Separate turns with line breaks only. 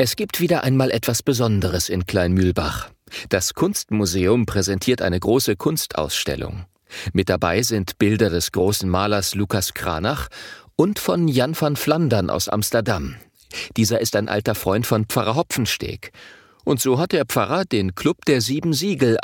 Es gibt wieder einmal etwas Besonderes in Kleinmühlbach. Das Kunstmuseum präsentiert eine große Kunstausstellung. Mit dabei sind Bilder des großen Malers Lucas Cranach und von Jan van Flandern aus Amsterdam. Dieser ist ein alter Freund von Pfarrer Hopfensteg. Und so hat der Pfarrer den Club der 7 Siegel